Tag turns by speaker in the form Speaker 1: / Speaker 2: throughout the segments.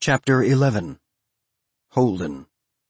Speaker 1: Chapter 11. Holden.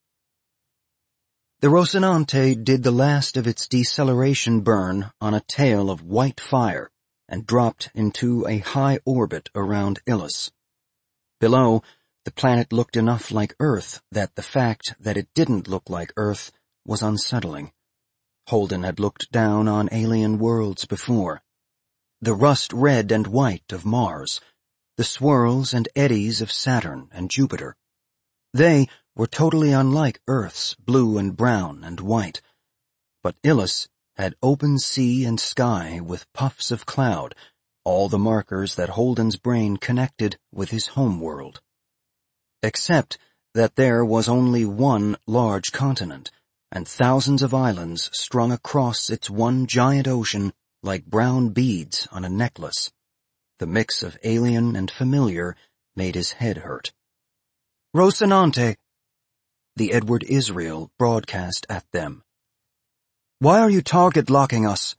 Speaker 1: The Rocinante did the last of its deceleration burn on a tail of white fire and dropped into a high orbit around Ilus. Below, the planet looked enough like Earth that the fact that it didn't look like Earth was unsettling. Holden had looked down on alien worlds before. The rust red and white of Mars, the swirls and eddies of Saturn and Jupiter. They were totally unlike Earth's blue and brown and white, but Ilus had open sea and sky with puffs of cloud, all the markers that Holden's brain connected with his home world. Except that there was only one large continent, and thousands of islands strung across its one giant ocean like brown beads on a necklace. The mix of alien and familiar made his head hurt. "Rocinante," the Edward Israel broadcast at them. "Why are you target-locking us?"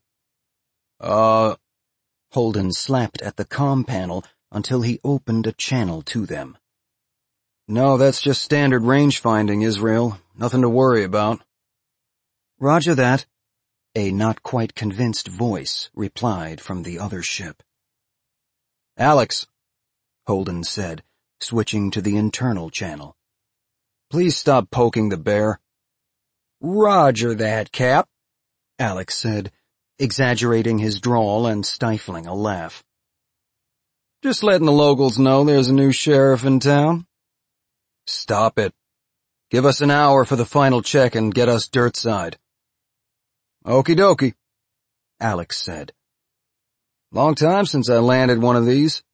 Speaker 1: Holden slapped at the comm panel until he opened a channel to them.
Speaker 2: "No, that's just standard range finding, Israel. Nothing to worry about."
Speaker 1: "Roger that," a not quite convinced voice replied from the other ship.
Speaker 2: "Alex,"
Speaker 1: Holden said, switching to the internal channel.
Speaker 2: "Please stop poking the bear."
Speaker 3: "Roger that, Cap,"
Speaker 1: Alex said, exaggerating his drawl and stifling a laugh.
Speaker 2: "Just letting the locals know there's a new sheriff in town."
Speaker 3: "Stop it.
Speaker 2: Give us an hour for the final check and get us dirt side." "Okie dokie,"
Speaker 1: Alex said.
Speaker 2: "Long time since I landed one of these.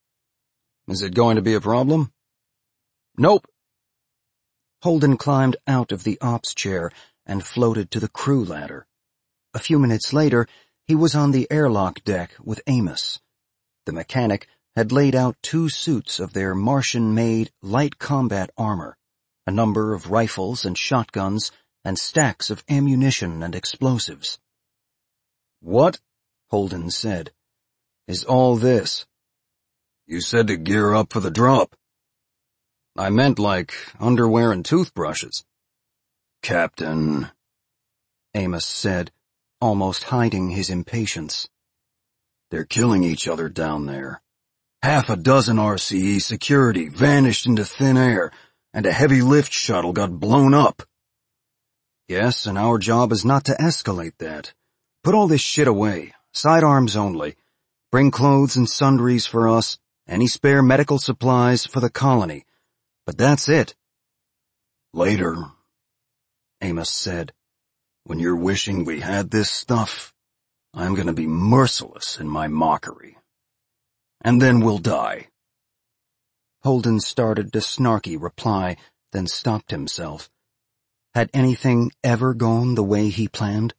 Speaker 2: Is it going to be a problem?"
Speaker 3: "Nope."
Speaker 1: Holden climbed out of the ops chair and floated to the crew ladder. A few minutes later, he was on the airlock deck with Amos. The mechanic had laid out 2 suits of their Martian-made light combat armor, a number of rifles and shotguns, and stacks of ammunition and explosives.
Speaker 2: "What,"
Speaker 1: Holden said,
Speaker 2: "is all this?"
Speaker 3: "You said to gear up for the drop."
Speaker 2: "I meant like underwear and toothbrushes."
Speaker 3: "Captain,"
Speaker 1: Amos said, almost hiding his impatience.
Speaker 3: "They're killing each other down there. 6 RCE security vanished into thin air, and a heavy lift shuttle got blown up."
Speaker 1: "Yes, and our job is not to escalate that. Put all this shit away. Sidearms only. Bring clothes and sundries for us, any spare medical supplies for the colony. But that's it."
Speaker 3: "Later," Amos said, "when you're wishing we had this stuff, I'm gonna be merciless in my mockery. And then we'll die."
Speaker 1: Holden started a snarky reply, then stopped himself. Had anything ever gone the way he planned?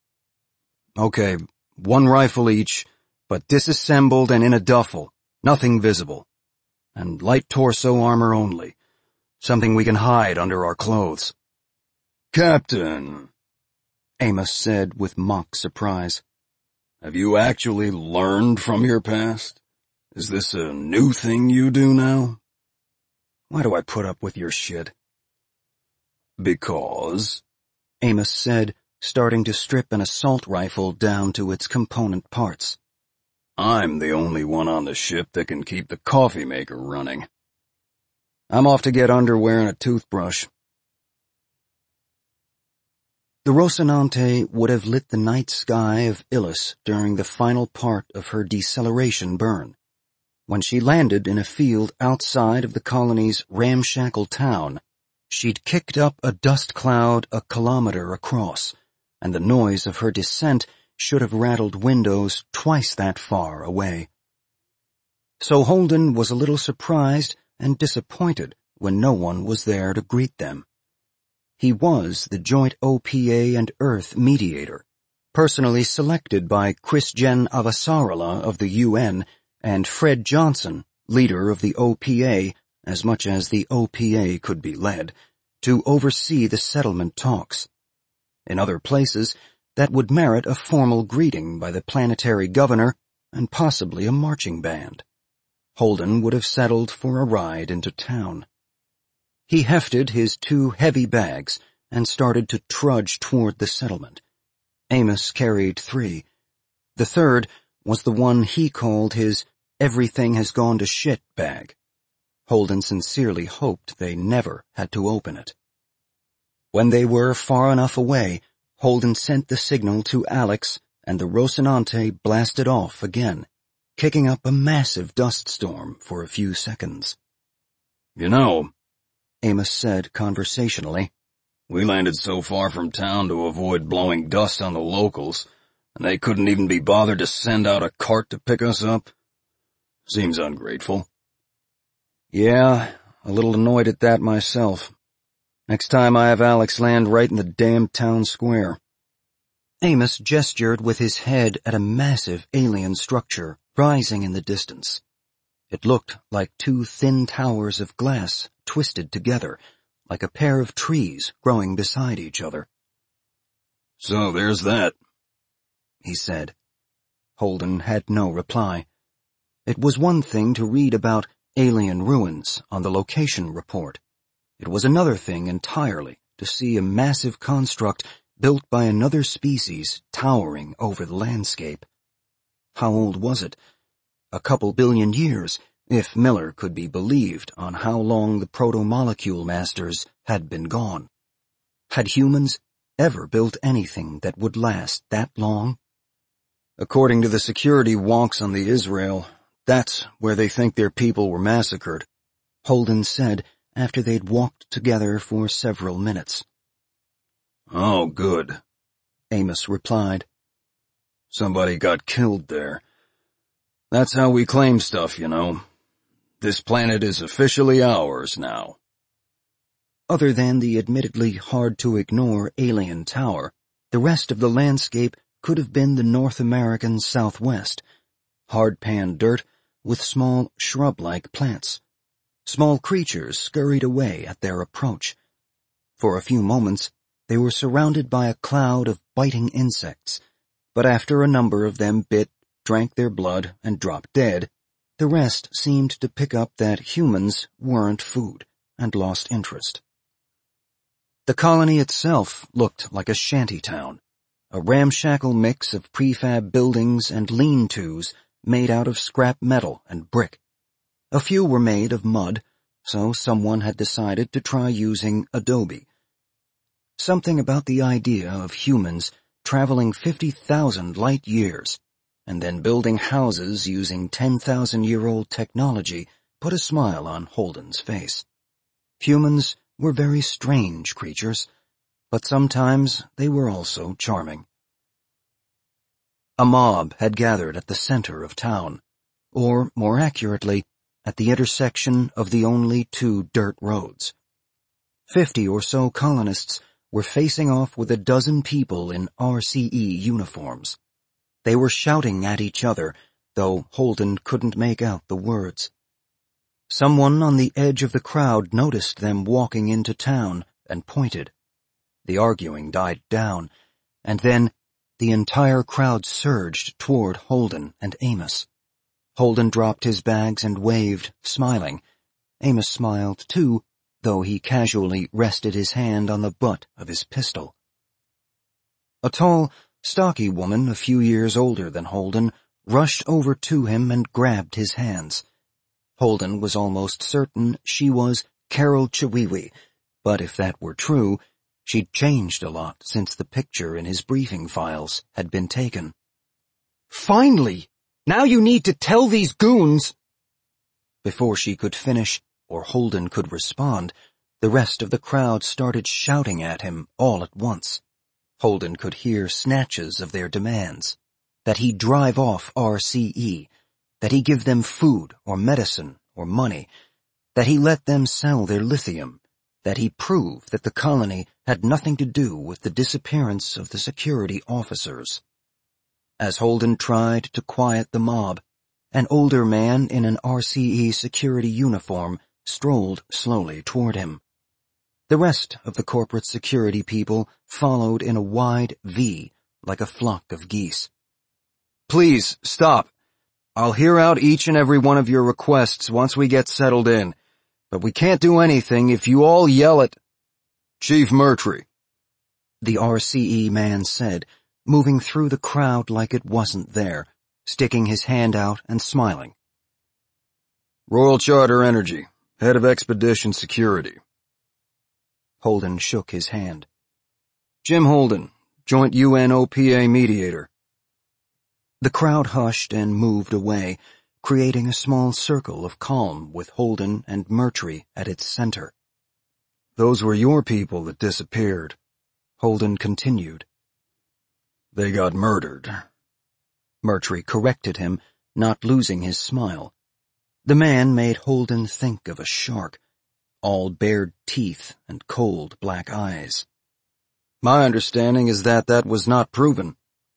Speaker 2: "Okay, 1 rifle each, but disassembled and in a duffel, nothing visible. And light torso armor only. Something we can hide under our clothes."
Speaker 3: "Captain,"
Speaker 1: Amos said with mock surprise,
Speaker 3: "have you actually learned from your past? Is this a new thing you do now?"
Speaker 1: "Why do I put up with your shit?"
Speaker 3: "Because,"
Speaker 1: Amos said, starting to strip an assault rifle down to its component parts,
Speaker 3: "I'm the only one on the ship that can keep the coffee maker running."
Speaker 2: "I'm off to get underwear and a toothbrush."
Speaker 1: The Rocinante would have lit the night sky of Ilus during the final part of her deceleration burn. When she landed in a field outside of the colony's ramshackle town, she'd kicked up a dust cloud a kilometer across, and the noise of her descent should have rattled windows twice that far away. So Holden was a little surprised and disappointed when no one was there to greet them. He was the joint OPA and Earth mediator, personally selected by Christian Avasarala of the UN and Fred Johnson, leader of the OPA, as much as the OPA could be led, to oversee the settlement talks. In other places, that would merit a formal greeting by the planetary governor and possibly a marching band. Holden would have settled for a ride into town. He hefted his 2 heavy bags and started to trudge toward the settlement. Amos carried 3. The third was the one he called his everything has gone to shit bag. Holden sincerely hoped they never had to open it. When they were far enough away, Holden sent the signal to Alex, and the Rocinante blasted off again, kicking up a massive dust storm for a few seconds.
Speaker 3: "You know,"
Speaker 1: Amos said conversationally,
Speaker 3: "we landed so far from town to avoid blowing dust on the locals, and they couldn't even be bothered to send out a cart to pick us up. Seems ungrateful."
Speaker 1: "Yeah, a little annoyed at that myself. Next time I have Alex land right in the damn town square." Amos gestured with his head at a massive alien structure rising in the distance. It looked like 2 thin towers of glass twisted together, like a pair of trees growing beside each other.
Speaker 3: "So there's that,"
Speaker 1: he said. Holden had no reply. It was one thing to read about alien ruins on the location report. It was another thing entirely to see a massive construct built by another species towering over the landscape. How old was it? A couple billion years, if Miller could be believed on how long the proto-molecule masters had been gone. Had humans ever built anything that would last that long?
Speaker 2: "According to the security wonks on the Israel, that's where they think their people were massacred,"
Speaker 1: Holden said after they'd walked together for several minutes.
Speaker 3: "Oh, good,"
Speaker 1: Amos replied.
Speaker 3: "Somebody got killed there. That's how we claim stuff, you know. This planet is officially ours now."
Speaker 1: Other than the admittedly hard-to-ignore alien tower, the rest of the landscape could have been the North American Southwest. Hard-pan dirt with small shrub-like plants. Small creatures scurried away at their approach. For a few moments, they were surrounded by a cloud of biting insects, but after a number of them bit, drank their blood, and dropped dead, the rest seemed to pick up that humans weren't food and lost interest. The colony itself looked like a shanty town, a ramshackle mix of prefab buildings and lean-tos made out of scrap metal and brick. A few were made of mud, so someone had decided to try using adobe. Something about the idea of humans traveling 50,000 light years and then building houses using 10,000-year-old technology put a smile on Holden's face. Humans were very strange creatures, but sometimes they were also charming. A mob had gathered at the center of town, or more accurately, at the intersection of the only 2 dirt roads. 50 or so colonists were facing off with a dozen people in RCE uniforms. They were shouting at each other, though Holden couldn't make out the words. Someone on the edge of the crowd noticed them walking into town and pointed. The arguing died down, and then the entire crowd surged toward Holden and Amos. Holden dropped his bags and waved, smiling. Amos smiled too, though he casually rested his hand on the butt of his pistol. A tall, stocky woman a few years older than Holden rushed over to him and grabbed his hands. Holden was almost certain she was Carol Chiwiwi, but if that were true, she'd changed a lot since the picture in his briefing files had been taken.
Speaker 2: "Finally! Now you need to tell these goons—"
Speaker 1: Before she could finish, or Holden could respond, the rest of the crowd started shouting at him all at once. Holden could hear snatches of their demands. That he drive off RCE, that he give them food or medicine or money, that he let them sell their lithium, that he prove that the colony had nothing to do with the disappearance of the security officers. As Holden tried to quiet the mob, an older man in an RCE security uniform strolled slowly toward him. The rest of the corporate security people followed in a wide V, like a flock of geese.
Speaker 2: "Please, stop. I'll hear out each and every one of your requests once we get settled in, but we can't do anything if you all yell at—
Speaker 3: Chief Murtry,
Speaker 1: the RCE man said, moving through the crowd like it wasn't there, sticking his hand out and smiling.
Speaker 3: Royal Charter Energy, Head of Expedition Security.
Speaker 1: Holden shook his hand.
Speaker 2: Jim Holden, Joint UN-OPA Mediator.
Speaker 1: The crowd hushed and moved away, creating a small circle of calm with Holden and Murtry at its center.
Speaker 2: Those were your people that disappeared, Holden continued.
Speaker 3: They got murdered.
Speaker 1: Murtry corrected him, not losing his smile. The man made Holden think of a shark, all bared teeth and cold black eyes.
Speaker 2: My understanding is that was not proven.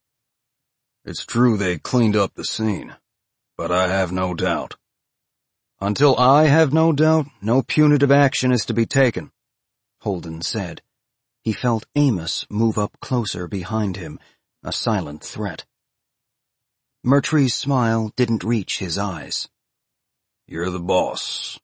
Speaker 3: It's true they cleaned up the scene, but I have no doubt.
Speaker 2: Until I have no doubt, no punitive action is to be taken, Holden said. He felt Amos move up closer behind him, a silent threat.
Speaker 1: Murtry's smile didn't reach his eyes.
Speaker 3: You're the boss.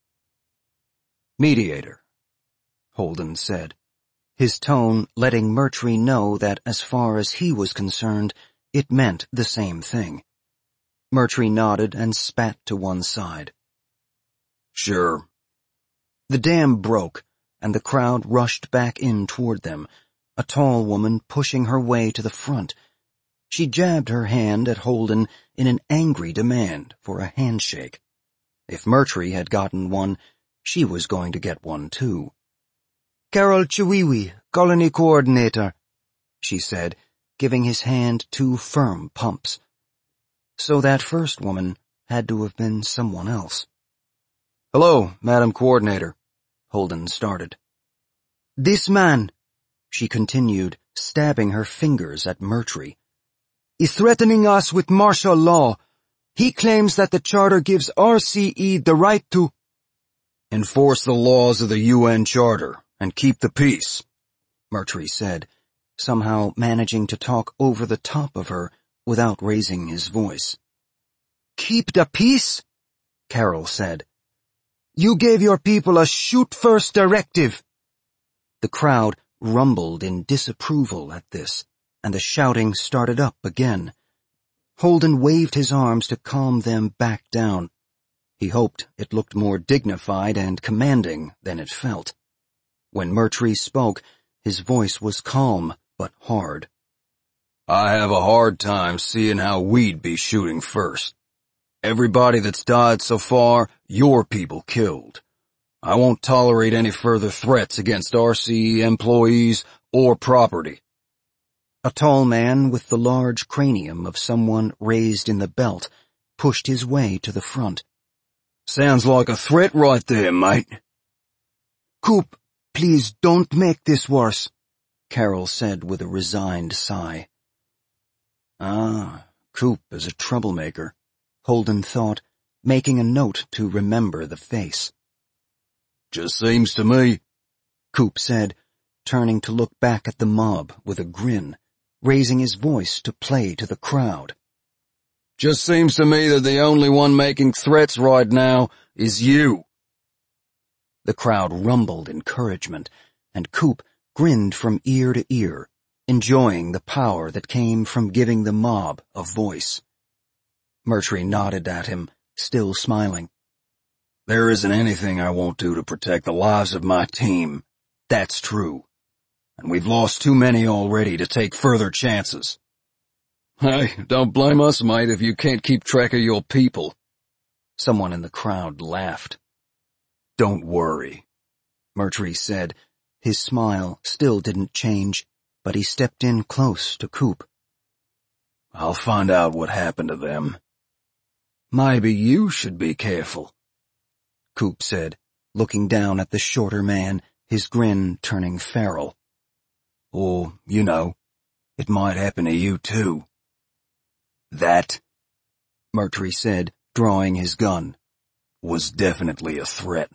Speaker 1: Mediator, Holden said, his tone letting Murtry know that as far as he was concerned, it meant the same thing. Murtry nodded and spat to one side.
Speaker 3: Sure.
Speaker 1: The dam broke, and the crowd rushed back in toward them, a tall woman pushing her way to the front. She jabbed her hand at Holden in an angry demand for a handshake. If Murtry had gotten one, she was going to get one too. Carol Chiwiwi, Colony Coordinator, she said, giving his hand 2 firm pumps. So that first woman had to have been someone else.
Speaker 2: Hello, Madam Coordinator, Holden started.
Speaker 1: This man, she continued, stabbing her fingers at Murtry, is threatening us with martial law. He claims that the Charter gives RCE the right to
Speaker 3: enforce the laws of the UN Charter and keep the peace,
Speaker 1: Murtry said, somehow managing to talk over the top of her without raising his voice. Keep the peace? Carol said. You gave your people a shoot-first directive. The crowd rumbled in disapproval at this, and the shouting started up again. Holden waved his arms to calm them back down. He hoped it looked more dignified and commanding than it felt. When Murtry spoke, his voice was calm but hard.
Speaker 3: I have a hard time seeing how we'd be shooting first. Everybody that's died so far, your people killed. I won't tolerate any further threats against RCE employees or property.
Speaker 1: A tall man with the large cranium of someone raised in the belt pushed his way to the front.
Speaker 3: Sounds like a threat right there, mate.
Speaker 1: Coop, please don't make this worse, Carol said with a resigned sigh.
Speaker 2: Ah, Coop is a troublemaker,
Speaker 1: Holden thought, making a note to remember the face.
Speaker 3: Just seems to me,
Speaker 1: Coop said, turning to look back at the mob with a grin, raising his voice to play to the crowd.
Speaker 3: Just seems to me that the only one making threats right now is you.
Speaker 1: The crowd rumbled encouragement, and Coop grinned from ear to ear, enjoying the power that came from giving the mob a voice. Murtry nodded at him, still smiling.
Speaker 3: There isn't anything I won't do to protect the lives of my team. That's true. And we've lost too many already to take further chances. Hey, don't blame us, mate, if you can't keep track of your people.
Speaker 1: Someone in the crowd laughed.
Speaker 3: Don't worry,
Speaker 1: Murtry said. His smile still didn't change, but he stepped in close to Coop.
Speaker 3: I'll find out what happened to them. Maybe you should be careful,
Speaker 1: Coop said, looking down at the shorter man, his grin turning feral.
Speaker 3: Or, you know, it might happen to you too. That,
Speaker 1: Murtry said, drawing his gun,
Speaker 3: was definitely a threat.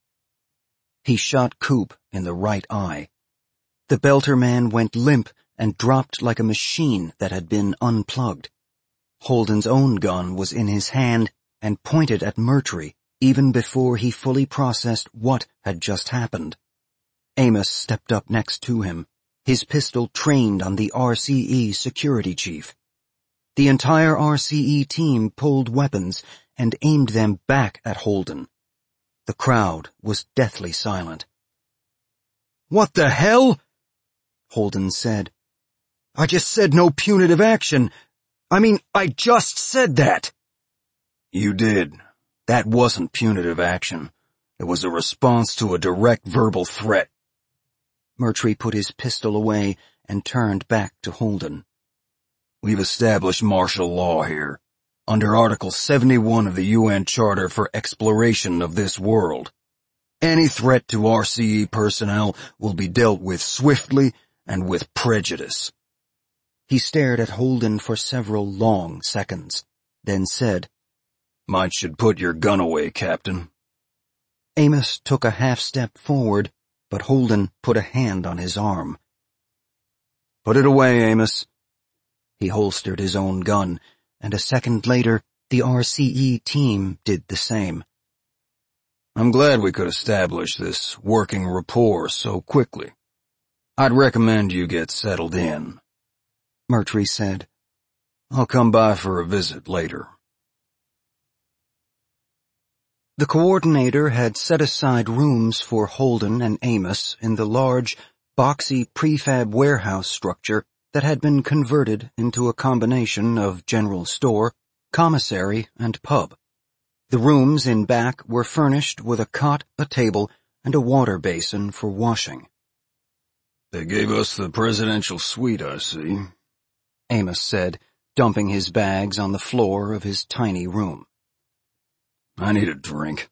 Speaker 1: He shot Coop in the right eye. The Belter man went limp and dropped like a machine that had been unplugged. Holden's own gun was in his hand and pointed at Murtry even before he fully processed what had just happened. Amos stepped up next to him, his pistol trained on the RCE security chief. The entire RCE team pulled weapons and aimed them back at Holden. The crowd was deathly silent.
Speaker 2: "What the hell?"
Speaker 1: Holden said.
Speaker 2: "I just said no punitive action. I just said that."
Speaker 3: "You did. That wasn't punitive action. It was a response to a direct verbal threat."
Speaker 1: Murtry put his pistol away and turned back to Holden.
Speaker 3: "We've established martial law here, under Article 71 of the UN Charter for Exploration of this World. Any threat to RCE personnel will be dealt with swiftly and with prejudice."
Speaker 1: He stared at Holden for several long seconds, then said,
Speaker 3: "Might should put your gun away, Captain."
Speaker 1: Amos took a half-step forward, but Holden put a hand on his arm.
Speaker 3: "Put it away, Amos."
Speaker 1: He holstered his own gun, and a second later, the RCE team did the same.
Speaker 3: "I'm glad we could establish this working rapport so quickly. I'd recommend you get settled in,"
Speaker 1: Murtry said.
Speaker 3: "I'll come by for a visit later."
Speaker 1: The coordinator had set aside rooms for Holden and Amos in the large, boxy prefab warehouse structure that had been converted into a combination of general store, commissary, and pub. The rooms in back were furnished with a cot, a table, and a water basin for washing.
Speaker 3: "They gave us the presidential suite, I see,"
Speaker 1: Amos said, dumping his bags on the floor of his tiny room.
Speaker 3: "I need a drink."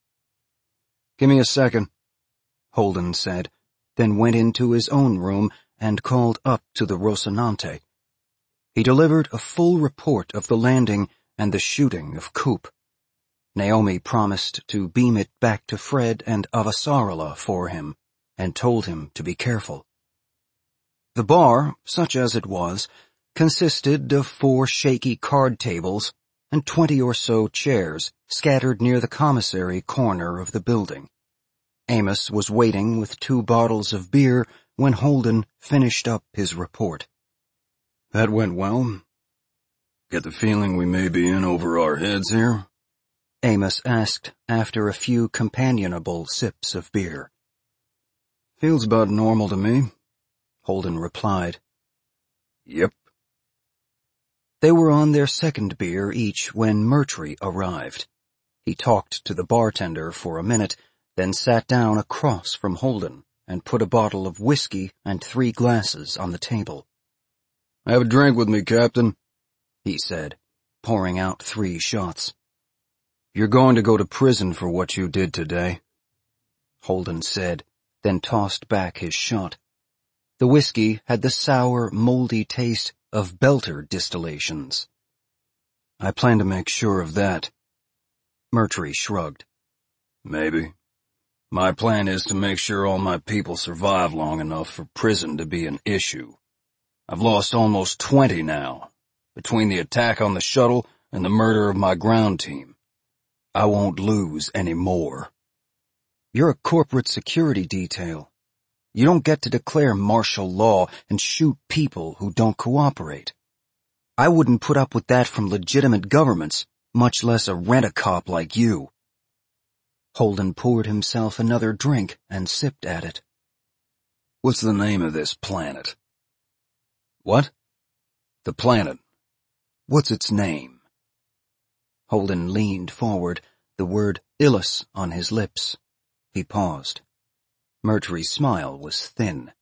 Speaker 1: "Give me a second," Holden said, then went into his own room and called up to the Rocinante. He delivered a full report of the landing and the shooting of Coop. Naomi promised to beam it back to Fred and Avasarala for him, and told him to be careful. The bar, such as it was, consisted of 4 shaky card tables and 20 or so chairs scattered near the commissary corner of the building. Amos was waiting with 2 bottles of beer when Holden finished up his report.
Speaker 3: "That went well? Get the feeling we may be in over our heads here?"
Speaker 1: Amos asked after a few companionable sips of beer.
Speaker 3: "Feels about normal to me,"
Speaker 1: Holden replied.
Speaker 3: "Yep."
Speaker 1: They were on their second beer each when Murtry arrived. He talked to the bartender for a minute, then sat down across from Holden and put a bottle of whiskey and 3 glasses on the table.
Speaker 3: "Have a drink with me, Captain,"
Speaker 1: he said, pouring out 3 shots.
Speaker 3: "You're going to go to prison for what you did today,"
Speaker 1: Holden said, then tossed back his shot. The whiskey had the sour, moldy taste of Belter distillations.
Speaker 3: "I plan to make sure of that."
Speaker 1: Murtry shrugged.
Speaker 3: "Maybe. My plan is to make sure all my people survive long enough for prison to be an issue. I've lost almost 20 now, between the attack on the shuttle and the murder of my ground team. I won't lose any more."
Speaker 1: "You're a corporate security detail. You don't get to declare martial law and shoot people who don't cooperate. I wouldn't put up with that from legitimate governments, much less a rent-a-cop like you." Holden poured himself another drink and sipped at it.
Speaker 3: "What's the name of this planet?"
Speaker 1: "What?"
Speaker 3: "The planet. What's its name?"
Speaker 1: Holden leaned forward, the word Ilus on his lips. He paused. Murtry's smile was thin.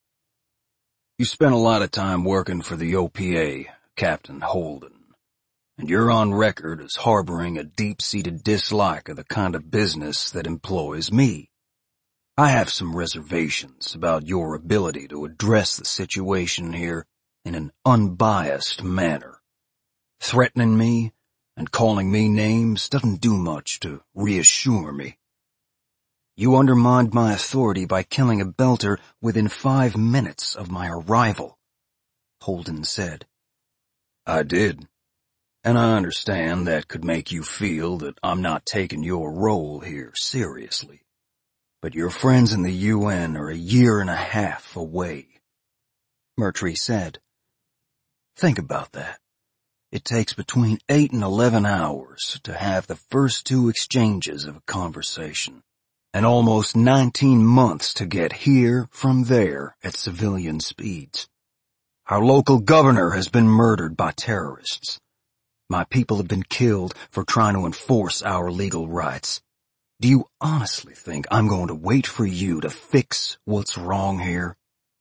Speaker 3: "You spent a lot of time working for the OPA, Captain Holden, and you're on record as harboring a deep-seated dislike of the kind of business that employs me. I have some reservations about your ability to address the situation here in an unbiased manner. Threatening me and calling me names doesn't do much to reassure me."
Speaker 1: "You undermined my authority by killing a Belter within 5 minutes of my arrival," Holden said.
Speaker 3: "I did. And I understand that could make you feel that I'm not taking your role here seriously. But your friends in the UN are 1.5 years away.
Speaker 1: Murtry said.
Speaker 3: Think about that. It takes between 8 and 11 hours to have the first 2 exchanges of a conversation, and almost 19 months to get here from there at civilian speeds. Our local governor has been murdered by terrorists. My people have been killed for trying to enforce our legal rights. Do you honestly think I'm going to wait for you to fix what's wrong here?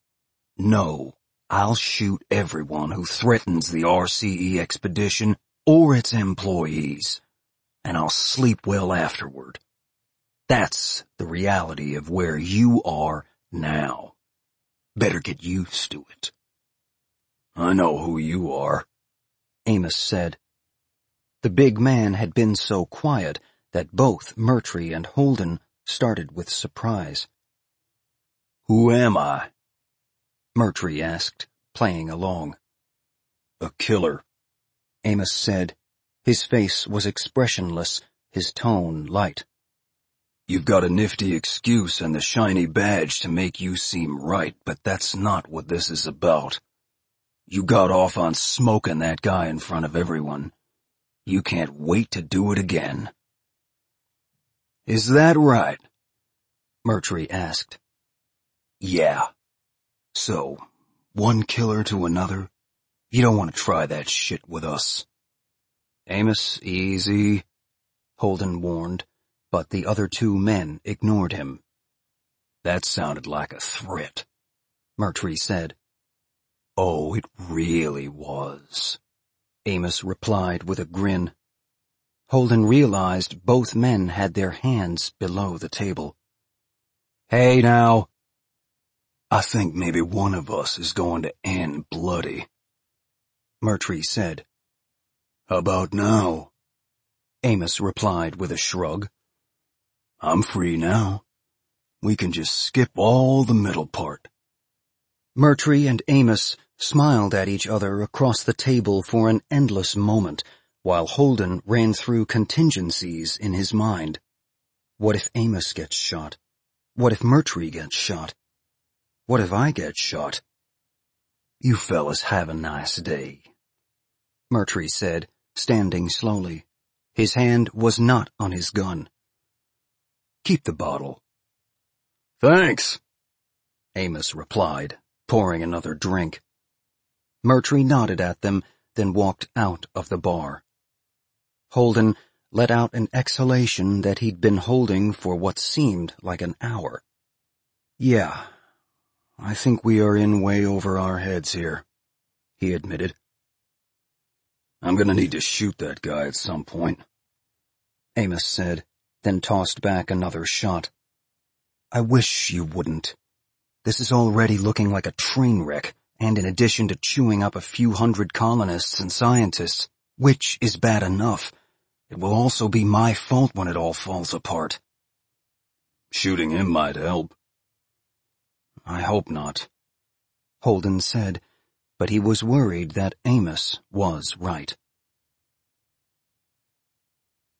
Speaker 3: No, I'll shoot everyone who threatens the RCE expedition or its employees, and I'll sleep well afterward. That's the reality of where you are now. Better get used to it. I know who you are,
Speaker 1: Amos said. The big man had been so quiet that both Murtry and Holden started with surprise.
Speaker 3: Who am I?
Speaker 1: Murtry asked, playing along.
Speaker 3: A killer,
Speaker 1: Amos said. His face was expressionless, his tone light.
Speaker 3: You've got a nifty excuse and the shiny badge to make you seem right, but that's not what this is about. You got off on smoking that guy in front of everyone. You can't wait to do it again. Is that right?
Speaker 1: Murtry asked.
Speaker 3: Yeah. So, one killer to another? You don't want to try that shit with us.
Speaker 1: Amos, easy, Holden warned, but the other 2 men ignored him.
Speaker 3: That sounded like a threat,
Speaker 1: Murtry said.
Speaker 3: Oh, it really was,
Speaker 1: Amos replied with a grin. Holden realized both men had their hands below the table.
Speaker 3: Hey now. I think maybe one of us is going to end bloody,
Speaker 1: Murtry said.
Speaker 3: How about now?
Speaker 1: Amos replied with a shrug.
Speaker 3: I'm free now. We can just skip all the middle part.
Speaker 1: Murtry and Amos smiled at each other across the table for an endless moment, while Holden ran through contingencies in his mind. What if Amos gets shot? What if Murtry gets shot? What if I get shot?
Speaker 3: You fellas have a nice day,
Speaker 1: Murtry said, standing slowly. His hand was not on his gun.
Speaker 3: Keep the bottle. Thanks,
Speaker 1: Amos replied, pouring another drink. Murtry nodded at them, then walked out of the bar. Holden let out an exhalation that he'd been holding for what seemed like an hour.
Speaker 3: Yeah, I think we are in way over our heads here, he admitted. I'm gonna need to shoot that guy at some point,
Speaker 1: Amos said, then tossed back another shot. I wish you wouldn't. This is already looking like a train wreck, and in addition to chewing up a few hundred colonists and scientists, which is bad enough, it will also be my fault when it all falls apart.
Speaker 3: Shooting him might help.
Speaker 1: I hope not, Holden said, but he was worried that Amos was right.